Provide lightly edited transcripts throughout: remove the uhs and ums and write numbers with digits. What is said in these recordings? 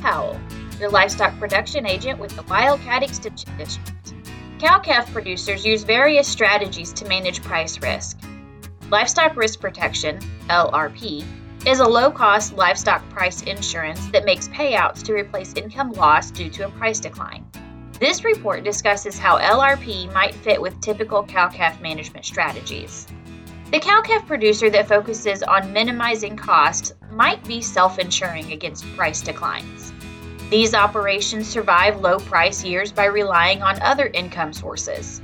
Powell, your livestock production agent with the Wildcat Extension District. Cow-calf producers use various strategies to manage price risk. Livestock Risk Protection, LRP, is a low-cost livestock price insurance that makes payouts to replace income loss due to a price decline. This report discusses how LRP might fit with typical cow-calf management strategies. The cow-calf producer that focuses on minimizing costs might be self-insuring against price declines. These operations survive low-price years by relying on other income sources.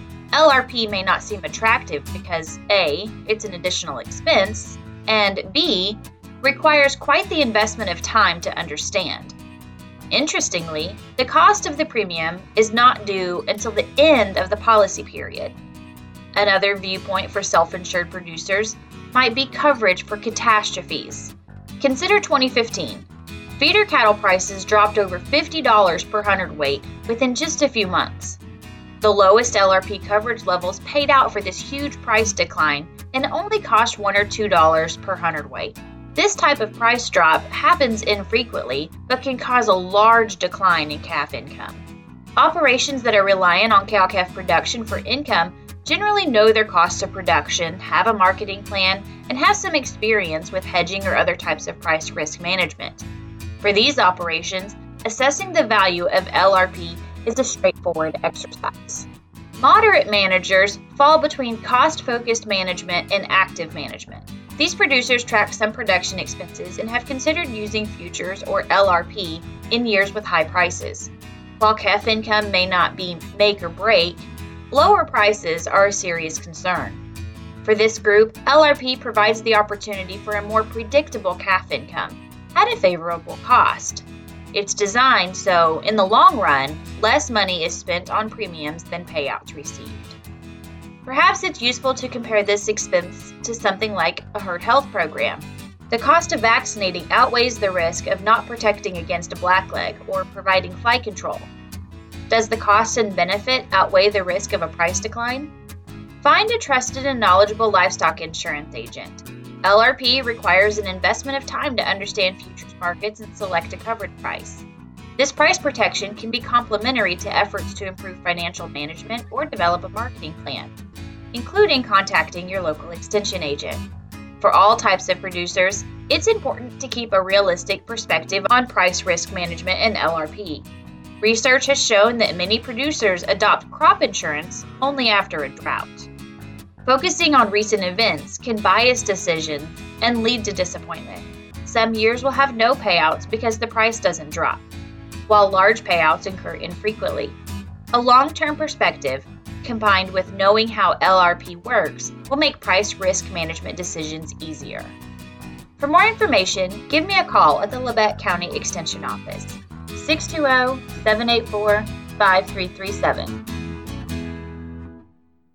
LRP may not seem attractive because A, it's an additional expense, and B, requires quite the investment of time to understand. Interestingly, the cost of the premium is not due until the end of the policy period. Another viewpoint for self-insured producers might be coverage for catastrophes. Consider 2015. Feeder cattle prices dropped over $50 per hundredweight within just a few months. The lowest LRP coverage levels paid out for this huge price decline and only cost $1 or $2 per hundredweight. This type of price drop happens infrequently but can cause a large decline in calf income. Operations that are reliant on cow-calf production for income generally know their cost of production, have a marketing plan, and have some experience with hedging or other types of price risk management. For these operations, assessing the value of LRP is a straightforward exercise. Moderate managers fall between cost-focused management and active management. These producers track some production expenses and have considered using futures or LRP in years with high prices. While calf income may not be make or break, lower prices are a serious concern. For this group, LRP provides the opportunity for a more predictable calf income at a favorable cost. It's designed so, in the long run, less money is spent on premiums than payouts received. Perhaps it's useful to compare this expense to something like a herd health program. The cost of vaccinating outweighs the risk of not protecting against a blackleg or providing fly control. Does the cost and benefit outweigh the risk of a price decline? Find a trusted and knowledgeable livestock insurance agent. LRP requires an investment of time to understand futures markets and select a covered price. This price protection can be complementary to efforts to improve financial management or develop a marketing plan, including contacting your local extension agent. For all types of producers, it's important to keep a realistic perspective on price risk management and LRP. Research has shown that many producers adopt crop insurance only after a drought. Focusing on recent events can bias decisions and lead to disappointment. Some years will have no payouts because the price doesn't drop, while large payouts occur infrequently. A long-term perspective, combined with knowing how LRP works, will make price risk management decisions easier. For more information, give me a call at the Labette County Extension Office, 620-784-5337.